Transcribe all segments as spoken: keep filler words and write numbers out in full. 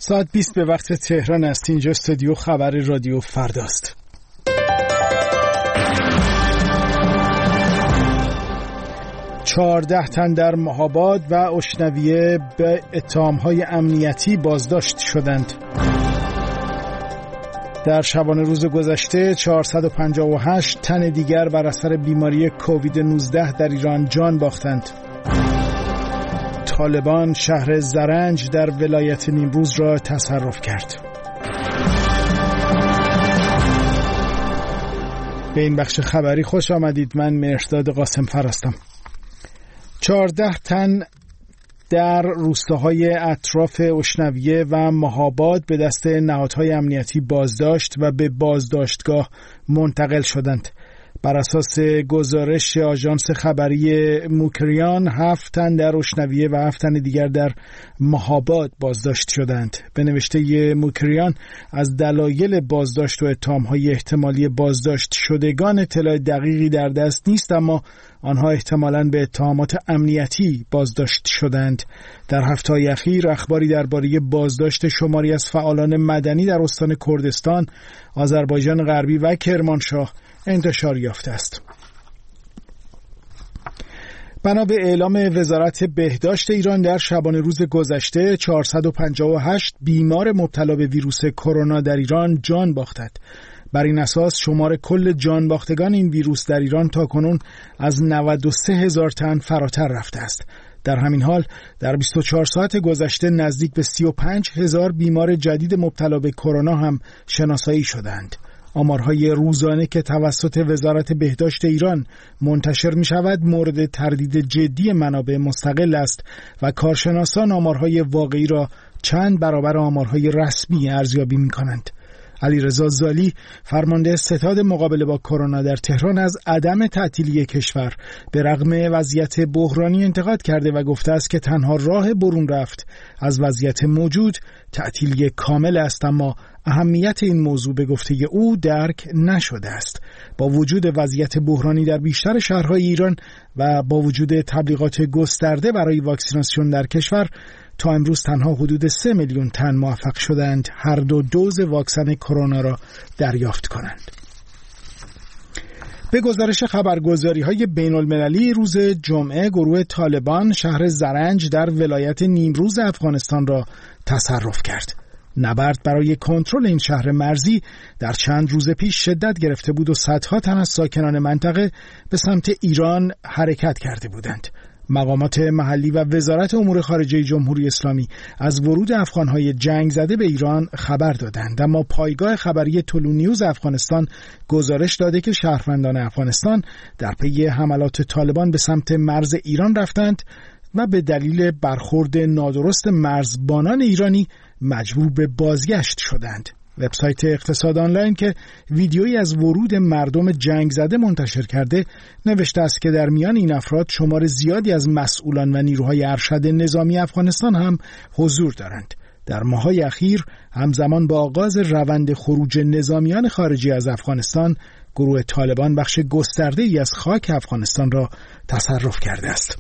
ساعت بیست به وقت تهران است. اینجا استودیو خبر رادیو فرداست. چهارده تن در مهاباد و اشنویه به اتهام‌های امنیتی بازداشت شدند. در شبانه روز گذشته چهارصد و پنجاه و هشت تن دیگر بر اثر بیماری کووید نوزده در ایران جان باختند. طالبان شهر زرنج در ولایت نیمروز را تصرف کرد. به این بخش خبری خوش آمدید. من مهرداد قاسم فر هستم. چهارده تن در روستاهای اطراف اشنویه و مهاباد به دست نهادهای امنیتی بازداشت و به بازداشتگاه منتقل شدند. بر اساس گزارش آژانس خبری موکریان، هفت تن در اشنویه و هفت تن دیگر در مهاباد بازداشت شدند. به نوشته موکریان از دلایل بازداشت و اتهام‌های احتمالی بازداشت شدگان اطلاع دقیقی در دست نیست، اما آنها احتمالاً به اتهامات امنیتی بازداشت شدند. در هفته‌های اخیر اخباری درباره بازداشت شماری از فعالان مدنی در استان کردستان، آذربایجان غربی و کرمانشاه انتشار یافته است. بنا به اعلام وزارت بهداشت ایران، در شبانه روز گذشته چهارصد و پنجاه و هشت بیمار مبتلا به ویروس کرونا در ایران جان باختند. بر این اساس شمار کل جان باختگان این ویروس در ایران تاکنون از نود و سه هزار تن فراتر رفته است. در همین حال در بیست و چهار ساعت گذشته نزدیک به سی و پنج هزار بیمار جدید مبتلا به کرونا هم شناسایی شدند. آمارهای روزانه که توسط وزارت بهداشت ایران منتشر می شود مورد تردید جدی منابع مستقل است و کارشناسان آمارهای واقعی را چند برابر آمارهای رسمی ارزیابی می کنند. علیرضا زالی، فرمانده ستاد مقابله با کرونا در تهران، از عدم تعطیلی کشور به رغم وضعیت بحرانی انتقاد کرده و گفته است که تنها راه برون رفت از وضعیت موجود تعطیلی کامل است، اما اهمیت این موضوع به گفته او درک نشده است. با وجود وضعیت بحرانی در بیشتر شهرهای ایران و با وجود تبلیغات گسترده برای واکسیناسیون در کشور، تا امروز تنها حدود سه میلیون تن موفق شدند هر دو دوز واکسن کرونا را دریافت کنند. به گزارش خبرگزاری‌های بین‌المللی، روز جمعه گروه طالبان شهر زرنج در ولایت نیمروز افغانستان را تصرف کرد. نبرد برای کنترل این شهر مرزی در چند روز پیش شدت گرفته بود و صدها تن از ساکنان منطقه به سمت ایران حرکت کرده بودند. مقامات محلی و وزارت امور خارجه جمهوری اسلامی از ورود افغان‌های جنگ زده به ایران خبر دادند، اما پایگاه خبری تولونیوز افغانستان گزارش داده که شهروندان افغانستان در پی حملات طالبان به سمت مرز ایران رفتند و به دلیل برخورد نادرست مرزبانان ایرانی مجبور به بازگشت شدند. وبسایت اقتصاد آنلاین که ویدیویی از ورود مردم جنگ زده منتشر کرده نوشته است که در میان این افراد شمار زیادی از مسئولان و نیروهای ارشد نظامی افغانستان هم حضور دارند. در ماه‌های اخیر همزمان با آغاز روند خروج نظامیان خارجی از افغانستان، گروه طالبان بخش گسترده‌ای از خاک افغانستان را تصرف کرده است.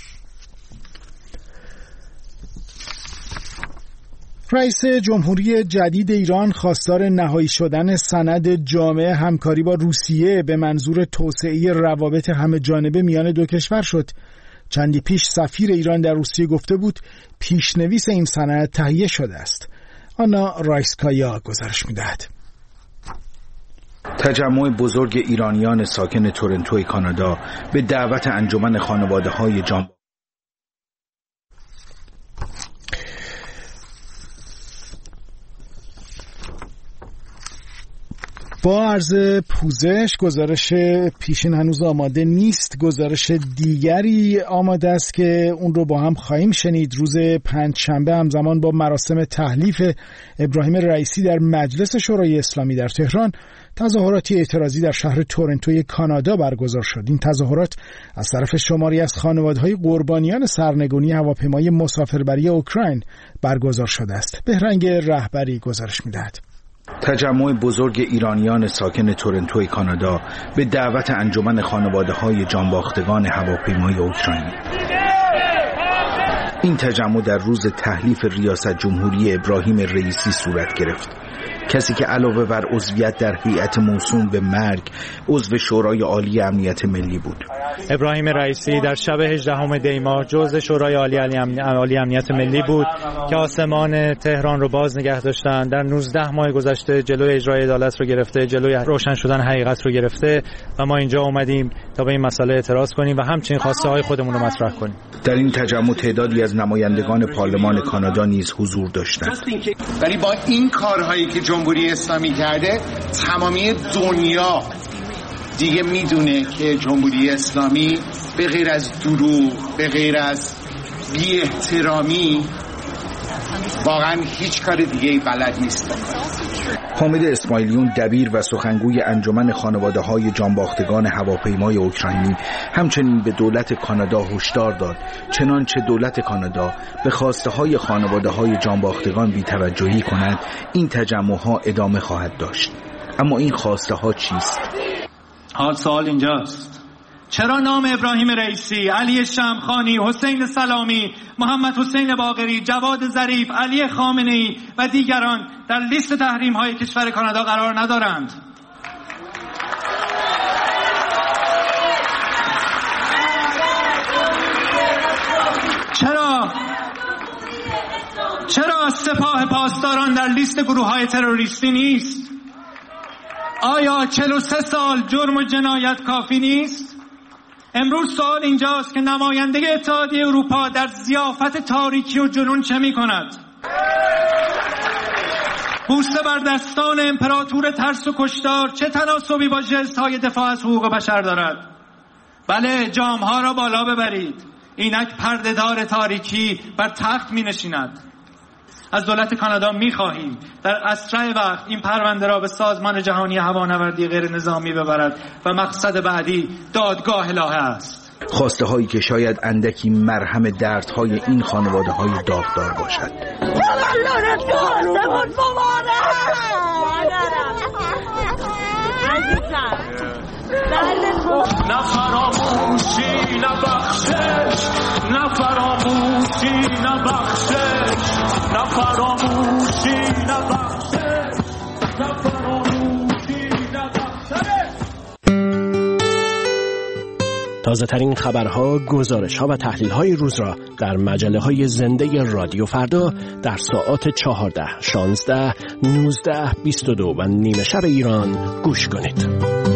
رئیس جمهوری جدید ایران خواستار نهایی شدن سند جامع همکاری با روسیه به منظور توسعه روابط همه‌جانبه میان دو کشور شد. چندی پیش سفیر ایران در روسیه گفته بود پیشنویس این سند تهیه شده است. آنا رایسکایا گزارش می‌دهد. تجمع بزرگ ایرانیان ساکن تورنتو کانادا به دعوت انجمن خانواده‌های جان با عرض پوزش، گزارش پیشین هنوز آماده نیست. گزارش دیگری آماده است که اون رو با هم خواهیم شنید. روز پنجشنبه همزمان با مراسم تحلیف ابراهیم رئیسی در مجلس شورای اسلامی در تهران، تظاهراتی اعتراضی در شهر تورنتوی کانادا برگزار شد. این تظاهرات از طرف شماری از خانواده‌های قربانیان سرنگونی هواپیمای مسافربری اوکراین برگزار شده است. بهرنگ رهبری گزارش می‌دهد. تجمع بزرگ ایرانیان ساکن تورنتو کانادا به دعوت انجمن خانواده‌های جانباختگان هواپیمای اوکراین. این تجمع در روز تحلیف ریاست جمهوری ابراهیم رئیسی صورت گرفت. کسی که علاوه بر عضویت در هیئت موسوم به مرگ عضو شورای عالی امنیت ملی بود. ابراهیم رئیسی در شب هجدهم دی ماه جزء شورای عالی عالی امنیت ملی بود که آسمان تهران رو باز نگه داشتن. در نوزده ماه گذشته جلوی اجرای عدالت رو گرفته، جلوی روشن شدن حقیقت رو گرفته و ما اینجا اومدیم تا به این مسئله اعتراض کنیم و همچنین خواسته های خودمون رو مطرح کنیم. در این تجمع تعدادی از نمایندگان پارلمان کانادا نیز حضور داشتند. ولی با این کارهایی که جمهوری اسلامی کرده، تمامی دنیا دیگه میدونه که جمهوری اسلامی به غیر از دروغ، به غیر از بی احترامی، واقعا هیچ کار دیگه ای بلد نیست. حامد اسماعیلیون، دبیر و سخنگوی انجمن خانواده‌های جانباختگان هواپیمای اوکراینی، همچنین به دولت کانادا هشدار داد چنانچه دولت کانادا به خواسته‌های خانواده‌های جانباختگان بی‌توجهی کند، این تجمع‌ها ادامه خواهد داشت. اما این خواسته ها چیست؟ حال سوال اینجاست، چرا نام ابراهیم رئیسی، علی شمخانی، حسین سلامی، محمد حسین باقری، جواد ظریف، علی خامنه‌ای و دیگران در لیست تحریم‌های کشور کانادا قرار ندارند؟ چرا چرا سپاه پاسداران در لیست گروه‌های تروریستی نیست؟ آیا چهل و سه سال جرم و جنایت کافی نیست؟ امروز سوال اینجاست که نماینده اتحادیه اروپا در ضیافت تاریکی و جنون چه می کند؟ بوسه بر دستان امپراتور ترس و کشتار چه تناسبی با ژست‌های دفاع از حقوق بشر دارد؟ بله، جام‌ها را بالا ببرید، اینک پرده‌دار تاریکی بر تخت می نشیند. از دولت کانادا می خواهیم در اسرع وقت این پرونده را به سازمان جهانی هوانوردی غیر نظامی ببرد و مقصد بعدی دادگاه الهه است. خواسته هایی که شاید اندکی مرهم دردهای این خانواده های داغدار باشد. نه فراموشی نه بخشش، نه فراموشی نه بخشش، نه فراموشی نه بخشش، نه فراموشی نه بخشش. تازه ترین خبرها، گزارش‌ها و تحلیل‌های روز را در مجله‌های زنده رادیو فردا در ساعات چهارده، شانزده، نوزده، بیست و دو و نیمه شب ایران گوش کنید.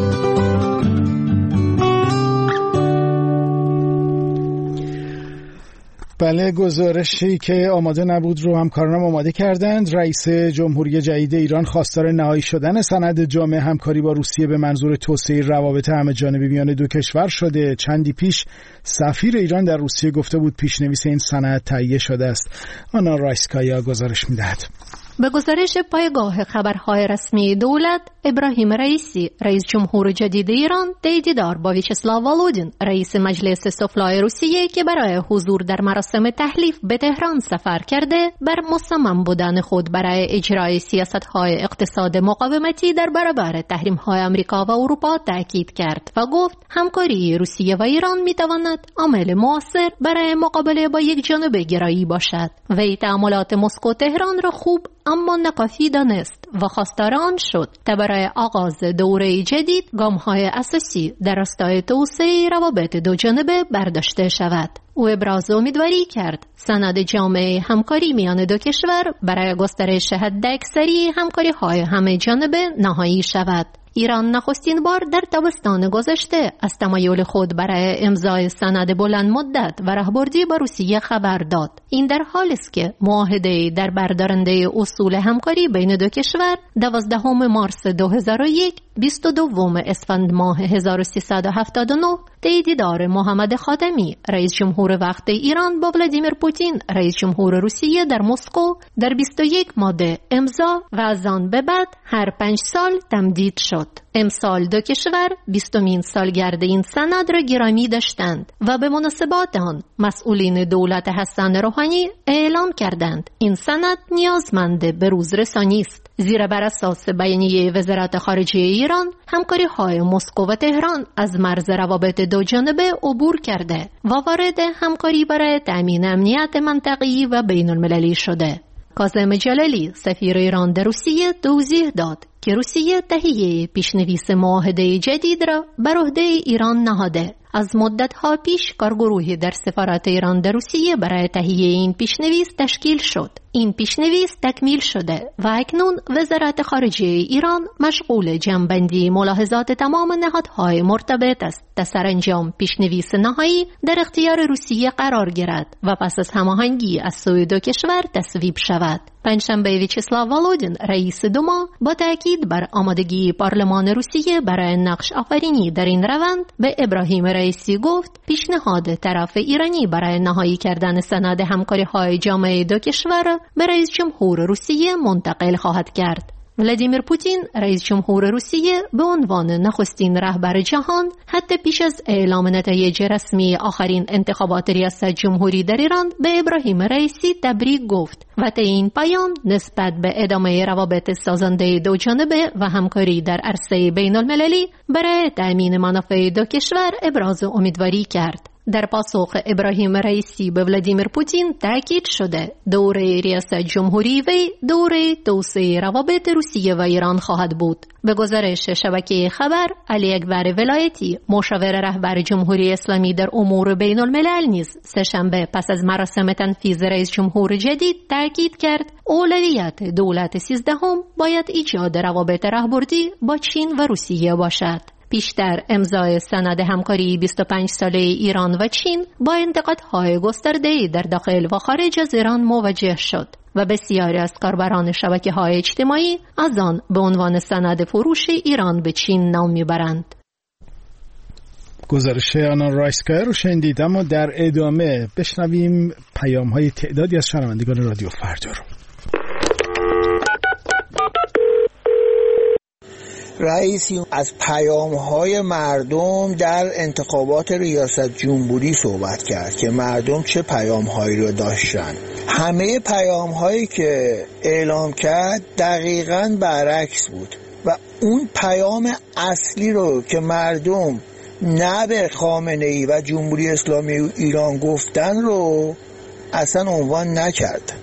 بله، گزارشی که آماده نبود رو همکارانم آماده کردند. رئیس جمهوری جدید ایران خواستار نهایی شدن سند جامع همکاری با روسیه به منظور توسعه روابط همه‌جانبه میان دو کشور شده. چندی پیش سفیر ایران در روسیه گفته بود پیشنویس این سند تهیه شده است. آنا رایسکایا گزارش می‌دهد. به گزارش پایگاه خبرهای رسمی دولت، ابراهیم رئیسی، رئیس جمهور جدید ایران، در دیدار با ویچسلاو والودین، رئیس مجلس سفلای روسیه که برای حضور در مراسم تحلیف به تهران سفر کرده، بر مصمم بودن خود برای اجرای سیاست‌های اقتصاد مقاومتی در برابر تحریم‌های آمریکا و اروپا تاکید کرد و گفت همکاری روسیه و ایران می‌تواند عامل مؤثر برای مقابله با یک جانبه گرایی باشد. وی تعاملات مسکو تهران را خوب اما ناکافی دانست و خواستار آن شد تا برای آغاز دوره جدید گام‌های اساسی در راستای توسعه روابط دو جانبه برداشته شود. او ابراز امیدواری کرد سند جامع همکاری میان دو کشور برای گسترش حداکثری همکاری‌های همه جانبه نهایی شود. ایران نخستین بار در تابستان گذشته از تمایل خود برای امضای سند بلند مدت و راهبردی با روسیه خبر داد. این در حالی است که معاهده در بردارنده اصول همکاری بین دو کشور دوازدهم مارس دو هزار و یک، بیست و دوم اسفند ماه هزار و سیصد و هفتاد و نه در دیدار محمد خاتمی، رئیس جمهور وقت ایران، با ولادیمیر پوتین، رئیس جمهور روسیه در مسکو در بیست و یک ماده امضا و از آن به بعد هر پنج سال تمدید شد. امسال دو کشور بیستمین سالگرد این سند را گرامی داشتند و به مناسبت آن مسئولین دولت حسن روحانی اعلام کردند این سند نیازمند به روزرسانی است زیرا بر اساس بیانیه وزارت خارجه ایران همکاری های مسکو و تهران از مرز روابط دو جانبه عبور کرده و وارد همکاری برای تأمین امنیت منطقه‌ای و بین المللی شده. کاظم جلالی سفیر ایران در روسیه توضیح داد که روسیه تهیه پیشنویس معاهده جدید را بر عهده ایران نهاده. از مدت‌ها پیش کارگروهی در سفارت ایران در روسیه برای تهیه این پیشنویس تشکیل شد. این پیشنویس تکمیل شده و اکنون وزارت خارجه ایران مشغول جمع‌بندی ملاحظات تمام نهادهای مرتبط است تا سرانجام پیشنویس نهایی در اختیار روسیه قرار گیرد و پس از هماهنگی از سوی دو کشور تصویب شود. پنجشنبه ویچسلاو والودین رئیس دوما با تاکید بر آمادگی پارلمان روسیه برای نقش آفرینی در این روند به ابراهیم رئیسی گفت پیشنهاد طرف ایرانی برای نهایی کردن سند همکاری‌های جامعه دو کشور به رئیس جمهور روسیه منتقل خواهد کرد. ولادیمیر پوتین رئیس جمهور روسیه به عنوان نخستین رهبر جهان حتی پیش از اعلام نتایج رسمی آخرین انتخابات ریاست جمهوری در ایران به ابراهیم رئیسی تبریک گفت و طی این پیام نسبت به ادامه روابط سازنده دو جانبه و همکاری در عرصه بین المللی برای تأمین منافع دو کشور ابراز امیدواری کرد. در پاسخ ابراهیم رئیسی به ولادیمیر پوتین تاکید شده دوره ریاست جمهوری وی دوره توسعه روابط روسیه و ایران خواهد بود. به گزارش شبکه خبر، علی اکبر ولایتی مشاور رهبر جمهوری اسلامی در امور بین الملل نیز سه‌شنبه پس از مراسم تنفیذ رئیس جمهور جدید تاکید کرد اولویت دولت سیزدهم باید ایجاد روابط راهبردی با چین و روسیه باشد. پیشتر امضای سند همکاری بیست و پنج ساله ایران و چین با انتقادهای گسترده‌ای در داخل و خارج از ایران مواجه شد و بسیاری از کاربران شبکه‌های اجتماعی از آن به عنوان سند فروش ایران به چین نام می‌برند. گزارش آنا رایسکایر رو شنیدید، اما در ادامه بشنویم پیام‌های تعدادی از شنوندگان رادیو فردا رو. رئیسی از پیام‌های مردم در انتخابات ریاست جمهوری صحبت کرد که مردم چه پیام‌هایی رو داشتن. همه پیام‌هایی که اعلام کرد دقیقاً برعکس بود و اون پیام اصلی رو که مردم نه به خامنه‌ای و جمهوری اسلامی ایران گفتن رو اصلا عنوان نکرد.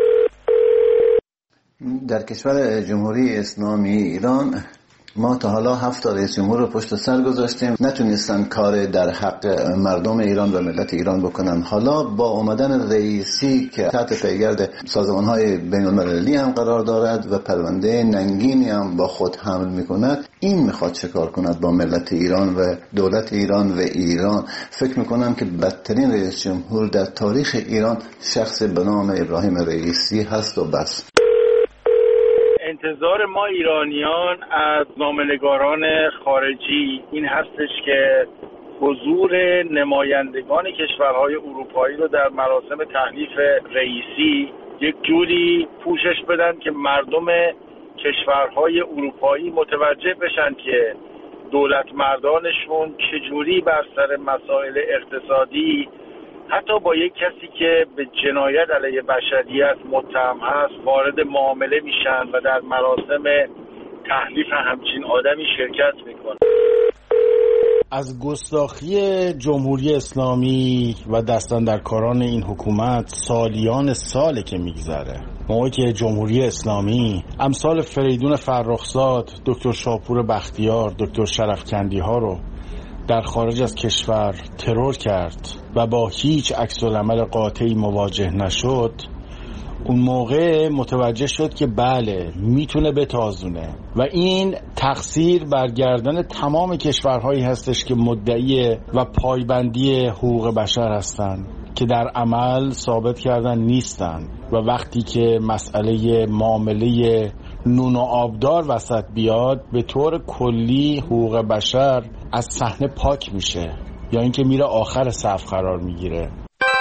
در کشور جمهوری اسلامی ایران ما تا حالا هفت تا رئیس جمهور رو پشت سر گذاشتیم، نتونستن کار در حق مردم ایران و ملت ایران بکنن. حالا با اومدن رئیسی که تحت پیگرد سازمان‌های بین‌المللی هم قرار دارد و پرونده ننگینی هم با خود حمل می‌کند، این می‌خواد چکار کند با ملت ایران و دولت ایران و ایران. فکر می‌کنم که بدترین رئیس جمهور در تاریخ ایران شخص به نام ابراهیم رئیسی هست و بس. انتظار ما ایرانیان از نامه‌نگاران خارجی این هستش که حضور نمایندگان کشورهای اروپایی رو در مراسم تحلیف رئیسی یک جوری پوشش بدن که مردم کشورهای اروپایی متوجه بشن که دولت مردانشون چجوری بر سر مسائل اقتصادی حتی با یک کسی که به جنایت علیه بشریت متهم هست وارد معامله میشن و در مراسم تحلیف همچین آدمی شرکت میکنن. از گستاخی جمهوری اسلامی و دستاندرکاران این حکومت سالیان ساله که میگذره. موقعی که جمهوری اسلامی امثال فریدون فرخزاد، دکتر شاپور بختیار، دکتر شرفکندی ها رو در خارج از کشور ترور کرد و با هیچ عکس‌العمل قاطعی مواجه نشد، اون موقع متوجه شد که بله میتونه بتازونه و این تقصیر برگردن تمام کشورهایی هستش که مدعی و پایبندی حقوق بشر هستن که در عمل ثابت کردن نیستن و وقتی که مسئله معامله نون و آبدار وسط بیاد به طور کلی حقوق بشر از صحنه پاک میشه یا اینکه میره آخر صف قرار میگیره.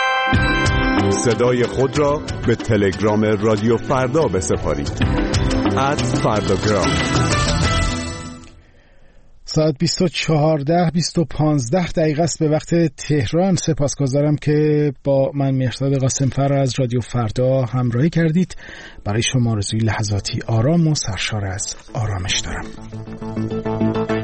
صدای خود را به تلگرام رادیو فردا بسپارید. ات فرداگرام. ساعت بیست و چهارده بیست و پانزده دقیقه است به وقت تهران. سپاسگزارم که با من مهرداد قاسمفر از رادیو فردا همراهی کردید. برای شما آرزوی لحظاتی آرام و سرشار از آرامش دارم.